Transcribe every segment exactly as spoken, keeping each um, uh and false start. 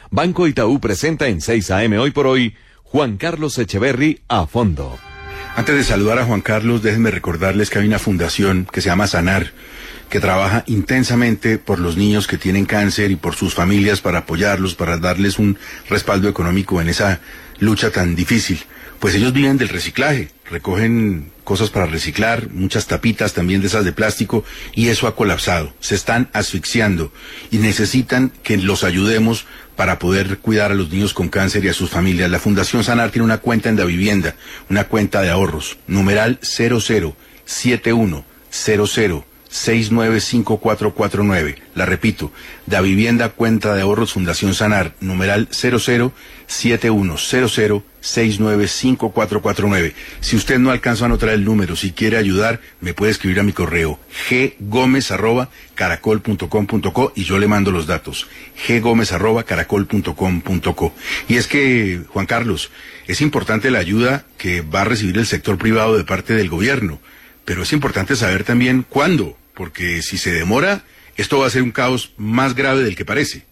Banco Itaú presenta en seis a eme Hoy por Hoy, Juan Carlos Echeverry a fondo. Antes de saludar a Juan Carlos, déjenme recordarles que hay una fundación que se llama Sanar, que trabaja intensamente por los niños que tienen cáncer y por sus familias para apoyarlos, para darles un respaldo económico en esa lucha tan difícil. Pues ellos viven del reciclaje, recogen cosas para reciclar, muchas tapitas también de esas de plástico, y eso ha colapsado, se están asfixiando y necesitan que los ayudemos para poder cuidar a los niños con cáncer y a sus familias. La Fundación Sanar tiene una cuenta en Davivienda, una cuenta de ahorros, numeral cero cero siete uno cero cero seis nueve cinco cuatro cuatro nueve. La repito, Davivienda, cuenta de ahorros Fundación Sanar, numeral cero cero siete uno cero cero seis nueve cinco cuatro cuatro nueve. Si usted no alcanza a anotar el número, si quiere ayudar, me puede escribir a mi correo ggomez arroba caracol punto com punto co y yo le mando los datos, ggomez arroba caracol punto com punto co. Y es que, Juan Carlos, es importante la ayuda que va a recibir el sector privado de parte del gobierno, pero es importante saber también cuándo, porque si se demora, esto va a ser un caos más grave del que parece.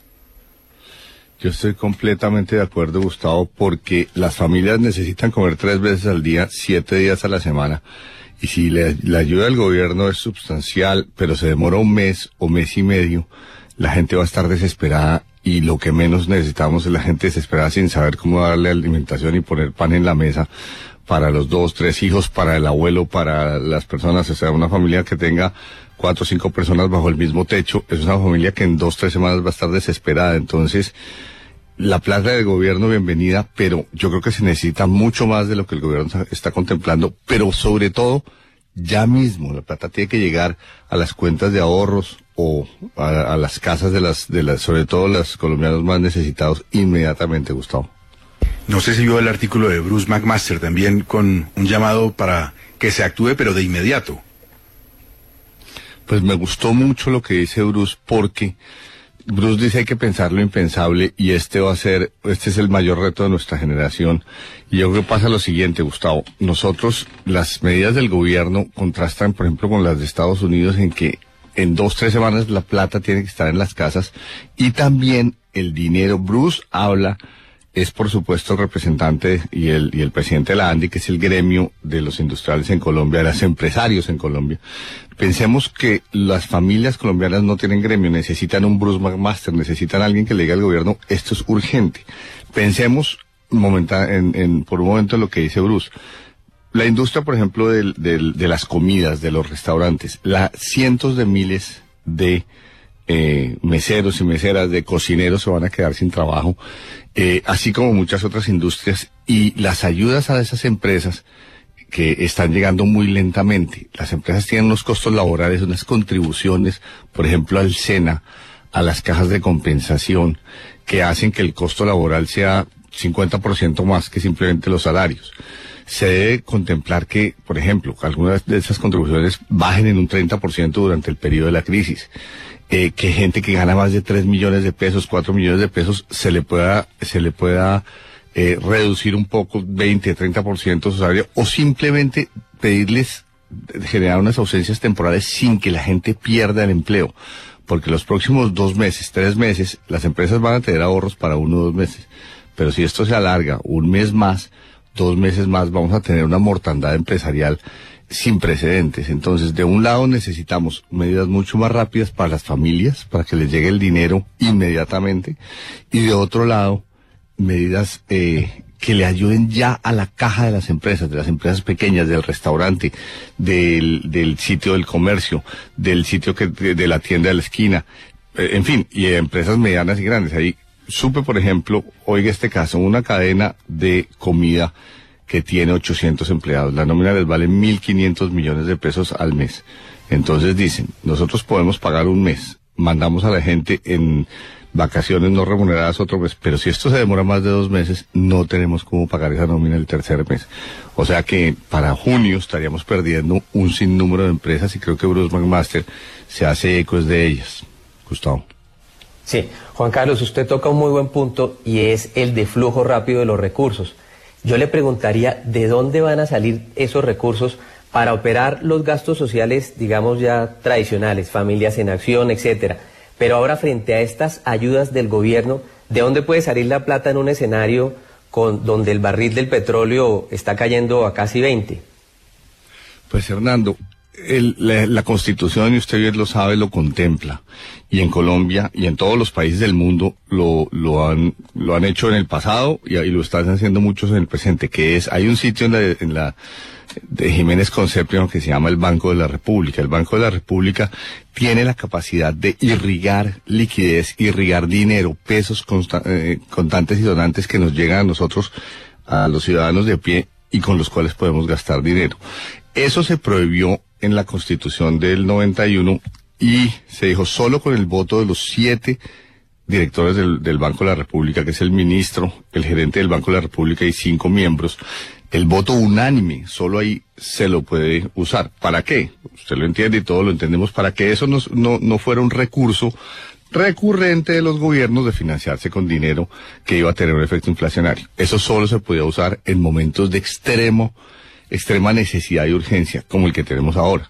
Yo estoy completamente de acuerdo, Gustavo, porque las familias necesitan comer tres veces al día, siete días a la semana, y si le, la ayuda del gobierno es sustancial, pero se demora un mes o mes y medio, la gente va a estar desesperada, y lo que menos necesitamos es la gente desesperada sin saber cómo darle alimentación y poner pan en la mesa para los dos, tres hijos, para el abuelo, para las personas. O sea, una familia que tenga cuatro o cinco personas bajo el mismo techo, es una familia que en dos, tres semanas va a estar desesperada. Entonces, la plata del gobierno, bienvenida, pero yo creo que se necesita mucho más de lo que el gobierno está contemplando, pero sobre todo, ya mismo, la plata tiene que llegar a las cuentas de ahorros o a, a las casas de las, de las, sobre todo los colombianos más necesitados, inmediatamente, Gustavo. No sé si vio el artículo de Bruce McMaster también con un llamado para que se actúe, pero de inmediato. Pues me gustó mucho lo que dice Bruce, porque Bruce dice hay que pensar lo impensable, y este va a ser, este es el mayor reto de nuestra generación. Y yo creo que pasa lo siguiente, Gustavo. Nosotros, las medidas del gobierno contrastan, por ejemplo, con las de Estados Unidos, en que en dos, tres semanas la plata tiene que estar en las casas, y también el dinero. Bruce habla, es por supuesto el representante y el, y el presidente de la ANDI, que es el gremio de los industriales en Colombia, de los empresarios en Colombia. Pensemos que las familias colombianas no tienen gremio, necesitan un Bruce McMaster, necesitan alguien que le diga al gobierno, esto es urgente. Pensemos momenta, en, en, por un momento en lo que dice Bruce. La industria, por ejemplo, del, del, de las comidas, de los restaurantes, la, cientos de miles de eh, meseros y meseras, de cocineros se van a quedar sin trabajo, eh, así como muchas otras industrias, y las ayudas a esas empresas que están llegando muy lentamente. Las empresas tienen unos costos laborales, unas contribuciones, por ejemplo, al SENA, a las cajas de compensación, que hacen que el costo laboral sea cincuenta por ciento más que simplemente los salarios. Se debe contemplar que, por ejemplo, algunas de esas contribuciones bajen en un treinta por ciento durante el periodo de la crisis. Eh, que gente que gana más de tres millones de pesos, cuatro millones de pesos, se le pueda, se le pueda eh, reducir un poco, veinte, treinta por ciento su salario, o simplemente pedirles generar unas ausencias temporales sin que la gente pierda el empleo. Porque los próximos dos meses, tres meses, las empresas van a tener ahorros para uno o dos meses. Pero si esto se alarga un mes más, dos meses más, vamos a tener una mortandad empresarial sin precedentes. Entonces, de un lado necesitamos medidas mucho más rápidas para las familias, para que les llegue el dinero inmediatamente, y de otro lado, medidas eh, que le ayuden ya a la caja de las empresas, de las empresas pequeñas, del restaurante, del, del sitio del comercio, del sitio que de, de la tienda de la esquina, eh, en fin, y de empresas medianas y grandes. Ahí supe, por ejemplo, oiga este caso, una cadena de comida que tiene ochocientos empleados. La nómina les vale mil quinientos millones de pesos al mes. Entonces dicen, nosotros podemos pagar un mes, mandamos a la gente en vacaciones no remuneradas otro mes, pero si esto se demora más de dos meses, no tenemos cómo pagar esa nómina el tercer mes. O sea que para junio estaríamos perdiendo un sinnúmero de empresas, y creo que Bruce McMaster se hace eco de ellas. Gustavo. Sí, Juan Carlos, usted toca un muy buen punto, y es el de flujo rápido de los recursos. Yo le preguntaría, ¿de dónde van a salir esos recursos para operar los gastos sociales, digamos ya tradicionales, familias en acción, etcétera? Pero ahora, frente a estas ayudas del gobierno, ¿De dónde puede salir la plata en un escenario con, donde el barril del petróleo está cayendo a casi veinte? Pues Hernando, el, la, la Constitución, y usted bien lo sabe, lo contempla. Y en Colombia y en todos los países del mundo lo, lo han, lo han hecho en el pasado y, y lo están haciendo muchos en el presente, que es, hay un sitio en la, en la de Jiménez Concepción que se llama el Banco de la República. El Banco de la República tiene la capacidad de irrigar liquidez, irrigar dinero, pesos consta, eh, contantes y donantes que nos llegan a nosotros, a los ciudadanos de pie, y con los cuales podemos gastar dinero. Eso se prohibió en la Constitución del noventa y uno y se dijo solo con el voto de los siete directores del, del Banco de la República, que es el ministro, el gerente del Banco de la República y cinco miembros. El voto unánime, solo ahí se lo puede usar. ¿Para qué? Usted lo entiende y todos lo entendemos. Para que eso no, no, no fuera un recurso recurrente de los gobiernos de financiarse con dinero que iba a tener un efecto inflacionario. Eso solo se podía usar en momentos de extremo, extrema necesidad y urgencia, como el que tenemos ahora.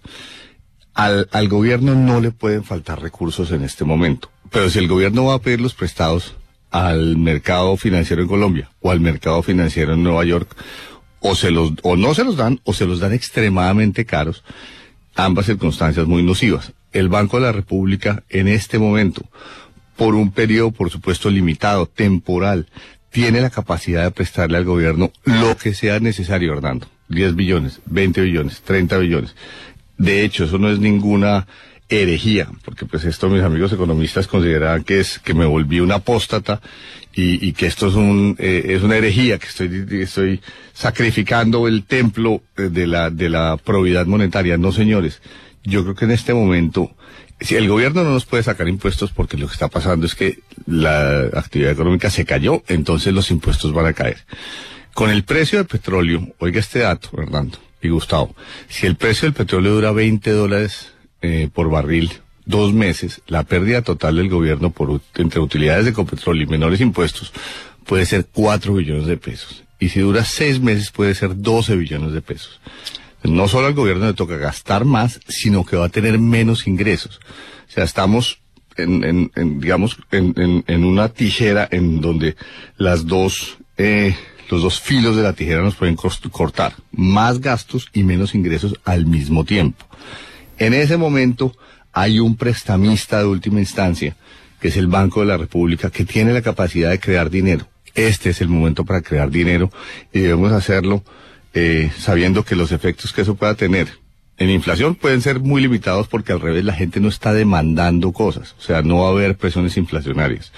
Al, al gobierno no le pueden faltar recursos en este momento. Pero si el gobierno va a pedir los prestados al mercado financiero en Colombia o al mercado financiero en Nueva York, o se los, o no se los dan, o se los dan extremadamente caros, ambas circunstancias muy nocivas. El Banco de la República, en este momento, por un periodo, por supuesto, limitado, temporal, tiene la capacidad de prestarle al gobierno lo que sea necesario, Hernando. diez billones, veinte billones, treinta billones. De hecho, eso no es ninguna herejía, porque pues esto mis amigos economistas consideraban que es que me volví un apóstata y, y que esto es un eh, es una herejía, que estoy estoy sacrificando el templo de la de la probidad monetaria. No, señores, yo creo que en este momento, si el gobierno no nos puede sacar impuestos porque lo que está pasando es que la actividad económica se cayó, entonces los impuestos van a caer. Con el precio del petróleo, oiga este dato, Hernando y Gustavo, si el precio del petróleo dura veinte dólares Eh, por barril, dos meses, la pérdida total del gobierno por entre utilidades de Ecopetrol y menores impuestos puede ser cuatro billones de pesos. Y si dura seis meses puede ser doce billones de pesos. No solo al gobierno le toca gastar más, sino que va a tener menos ingresos. O sea, estamos en, en, en digamos, en, en, en una tijera en donde las dos, eh, los dos filos de la tijera nos pueden cortar. Más gastos y menos ingresos al mismo tiempo. En ese momento hay un prestamista de última instancia, que es el Banco de la República, que tiene la capacidad de crear dinero. Este es el momento para crear dinero y debemos hacerlo eh, sabiendo que los efectos que eso pueda tener en inflación pueden ser muy limitados, porque al revés la gente no está demandando cosas, o sea, no va a haber presiones inflacionarias.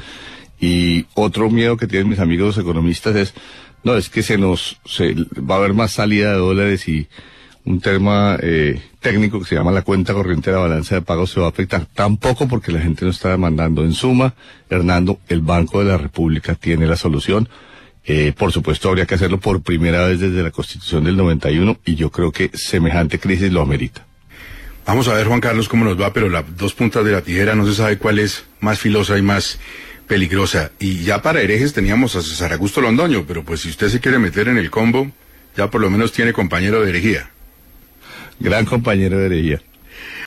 Y otro miedo que tienen mis amigos economistas es, no, es que se nos se, va a haber más salida de dólares y un tema eh, técnico que se llama la cuenta corriente de la balanza de pagos se va a afectar. Tampoco, porque la gente no está demandando. En suma, Hernando, el Banco de la República tiene la solución. Eh, por supuesto, habría que hacerlo por primera vez desde la Constitución del noventa y uno, y yo creo que semejante crisis lo amerita. Vamos a ver, Juan Carlos, cómo nos va, pero las dos puntas de la tijera no se sabe cuál es más filosa y más peligrosa. Y ya para herejes teníamos a César Augusto Londoño, pero pues si usted se quiere meter en el combo, ya por lo menos tiene compañero de herejía. Gran compañero de herejía.